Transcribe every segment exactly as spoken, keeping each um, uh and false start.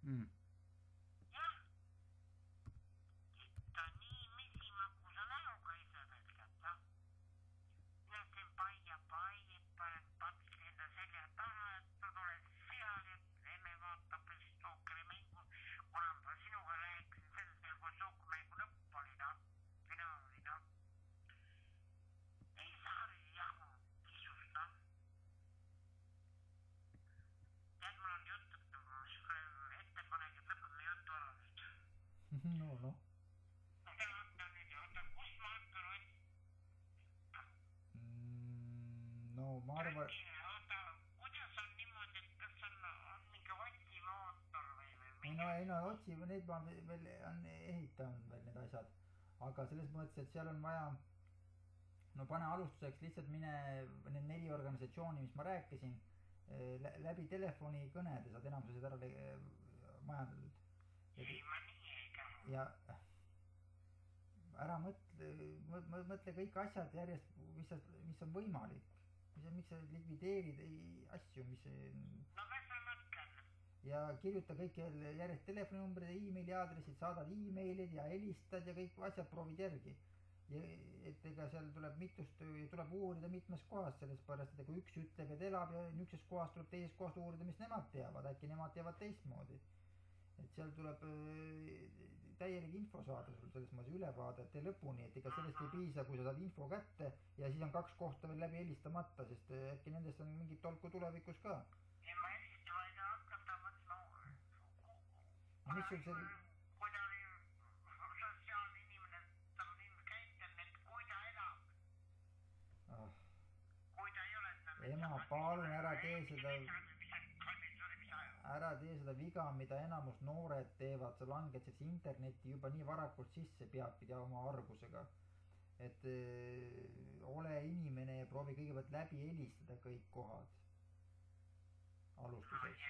Mm. jah, et nii mesimakusa näoga isa pelgalt, jah. Ja see pai ja pai, et paned papsi enda selja taha, et ta tuleb seal, et emme vaatab Stookeri mängu, kuna ma sinuga rääkisin sellest, kui Stookeri mängu lõpp oli, noh, finaal oli, noh. Ei saa jahu kisust, noh. Tead, mul on jutt, ettepanek, et lõpetame juttu ära nüüd. no, noh. Oota, oota nüüd, oota, kus ma hakkan otsima? Mm, no ma arvan... Oota, kuidas on niimoodi, et kas on, on mingi otsimootor või või ei no, ei no otsi, need ma veel on ehitanud veel need asjad, aga selles mõttes, et seal on vaja, no pane alustuseks lihtsalt mine need neli organisatsiooni, mis ma rääkisin, läbi telefoni kõnede saad enamused ära majandada. ei, ma nii ei taha. ja ära mõtle, mõtle kõik asjad järjest, mis, mis on võimalik, mis, miks sa likvideerid asju, mis no kas ma mõtlen? ja kirjuta kõik järjest telefoninumbrid ja e-maili aadressid, saadad e-mailid ja helistad ja kõik asjad proovid järgi. Ja et ega seal tuleb mitust, tuleb uurida mitmes kohas, selles pärast, et kui üks ütleb, et elab ja niisuguses kohas tuleb teises kohas uurida, mis nemad teavad, äkki nemad teavad teistmoodi. Et seal tuleb täielik info saada sul selles mõttes ülevaadete lõpuni, et ega sellest ei piisa, kui sa saad info kätte ja siis on kaks kohta veel läbi helistamata, sest äkki nendest on mingit tolku tulevikus ka. ei, ma helistama ei saa hakata, mõtlema, mis sul see... kui ta oli sotsiaalne inimene, ta on inimene ka internet, kui ta elab. Ah. Kui ta ei ole... ema, palun ära tee seda... ära tee seda viga, mida enamus noored teevad, sa langed sellise interneti juba nii varakult sisse peabki oma argusega. Et öö, ole inimene ja proovi kõigepealt läbi helistada kõik kohad. Alustuseks.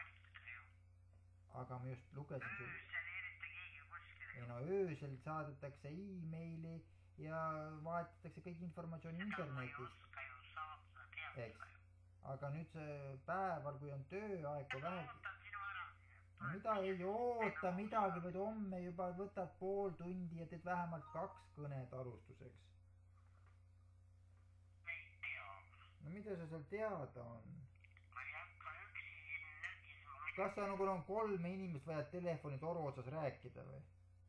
aga ma just lugesin sul... öösel eriti keegi kuskile. ei no öösel saadetakse e-maili ja vaetatakse kõik informatsiooni internetist. Eks. Aga nüüd see päeval, kui on tööaeg, kui vähe... No mida ei oota midagi, vaid homme juba võtad pool tundi ja teed vähemalt kaks kõnet alustuseks. Ei tea. No mida sa seal teada on? Ma ei hakka üksi nökisma. Kas sa nagu on kolme inimest vaja telefoni toru otsas rääkida või?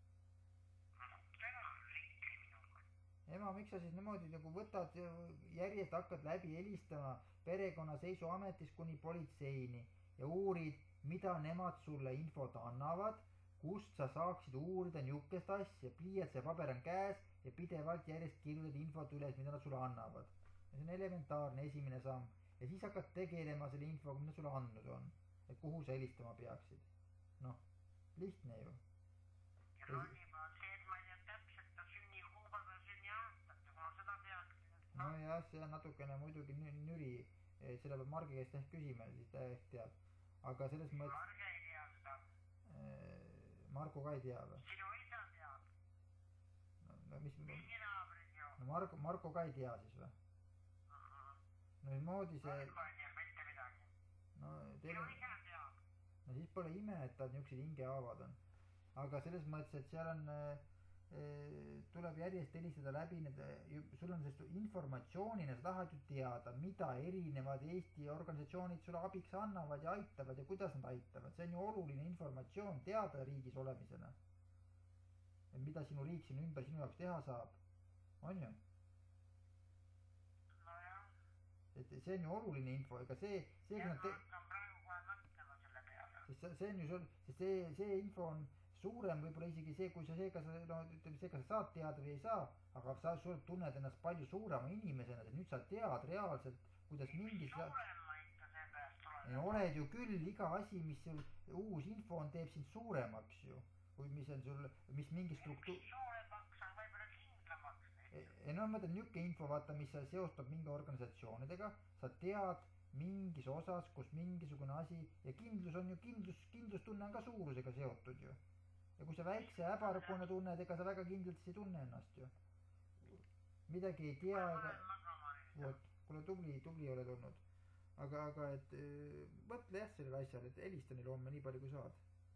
Täna on rikki minuga. Ema, miks sa siis niimoodi nagu võtad järjest hakkad läbi helistama perekonnaseisuametist kuni politseini ja uurid, mida nemad sulle infot annavad, kust sa saaksid uurida niukest asja, pliiats ja paber on käes ja pidevalt järjest kirjutad infot üles, mida nad sulle annavad. Ja see on elementaarne esimene samm ja siis hakkad tegelema selle infoga, mida sulle andnud on, et kuhu sa helistama peaksid. Noh, lihtne ju. Ja ronima on see, et ma ei tea täpselt ta sünni kuupäeva sünni aastat, kui ma seda peaksin. No jah, see on natukene muidugi nüri, selle peab Margi käest ehk küsima, siis ta ehk teab. Aga selles mõttes... Marge ei tea seda. Marko ka ei tea või? Sinu isa teab. No, no mis... Mingi naabrid ju. No Marko, Marko ka ei tea siis või? No siis moodi see... Marko ei tea mitte midagi. No, teil... Sinu isa teab. No siis pole ime, et ta niisugused hingehaavad on. Aga selles mõttes, et seal on... tuleb järjest helistada läbi need, sul on sellist informatsioonina, sa tahad ju teada, mida erinevad Eesti organisatsioonid sulle abiks annavad ja aitavad ja kuidas nad aitavad. See on ju oluline informatsioon teada riigis olemisena. Mida sinu riik sinu ümber sinu jaoks teha saab. On ju? No jah. Et see on ju oluline info, ega see... see ja ma te... hakkan praegu kohe mõtlema selle peale. Sest see on ju sul... See, see info on... suurem võib-olla isegi see, kui sa see, kas, no, ütleme see, kas sa saad teada või ei saa, aga sa tunned ennast palju suurema inimesena, et nüüd sa tead reaalselt, kuidas mingi... Suurem ma ikka see pärast olen. Oled ju küll, iga asi, mis sul uus info on, teeb sind suuremaks ju, kui mis on sul, mis mingi struktuur... Mis suuremaks on võib-olla kindlamaks. Ei no ma mõtlen niuke info, vaata, mis seostab mingi organisatsioonidega, sa tead mingis osas, kus mingisugune asi ja kindlus on ju, kindlus, kindlustunne on ka suurusega seotud ju. Ja kui sa väikse äbarpune tunned, ega sa väga kindlalt siis ei tunne ennast ju. Midagi ei tea, ega... Vot, kuule tubli, tubli oled olnud. Aga, aga et mõtle jah sellele asjale, et helista neile homme nii palju kui saad.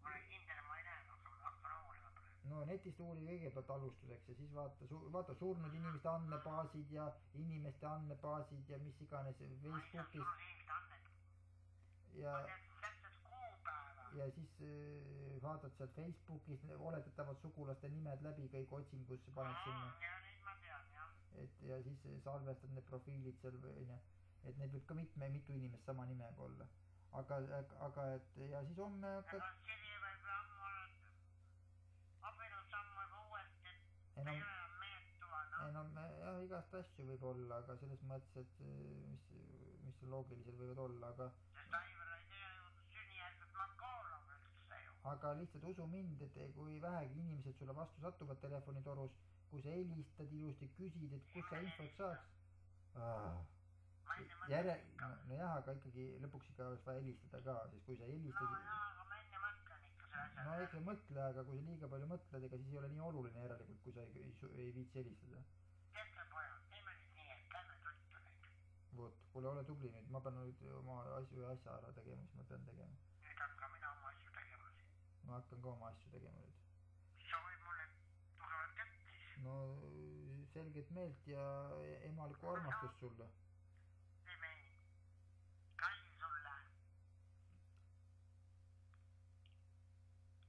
ma olen kindel, ma ei näe, aga ma hakkan uurima praegu. no netist uuri kõigepealt alustuseks ja siis vaata su,, vaata surnud inimeste andmebaasid ja inimeste andmebaasid ja mis iganes ma ei saa Facebookis surnud inimeste andmed. ja, ma tean täpselt kuupäeva. ja siis äh, vaatad sealt Facebookis oletatavad sugulaste nimed läbi kõik otsingusse paned sinna. ja nüüd ma tean, jah. et ja siis salvestad need profiilid seal onju, et need võib ka mitme, mitu inimest sama nimega olla. aga, aga et ja siis homme hakkad. aga Siri võib ammu olla, abielus ammu juba uuesti, et enam, ei ole enam meeltuva, noh. enam jah, igast asju võib olla, aga selles mõttes, et mis, mis loogiliselt võivad olla, aga. sest Aivar ei tea ju sünnijärgselt Makarov üldse ju. aga lihtsalt usu mind, et kui vähegi inimesed sulle vastu satuvad telefonitorus, kui sa helistad ilusti, küsid, et kust sa infot saaks ah.. Järe, no, no jah, aga ikkagi lõpuks ikka oleks vaja helistada ka, sest kui sa helistad. no jaa, aga ma enne mõtlen ikka selle asja. no ikka mõtle, aga kui sa liiga palju mõtled, ega siis ei ole nii oluline järelikult, kui sa ei, ei, ei viitsi helistada. teate pojad, teeme nüüd nii, et lähme tuttu nüüd. vot, kuule, ole tubli nüüd, ma pean nüüd oma asju ja asja ära tegema, mis ma pean tegema. nüüd hakkan mina oma asju tegema siin. ma hakkan ka oma asju tegema nüüd. soovid mulle tugevat kätt siis? no selget meelt ja emalikku armastust sulle. teeme nii. kalli sulle.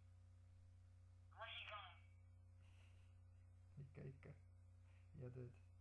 musi ka. ikka, ikka. head ööd.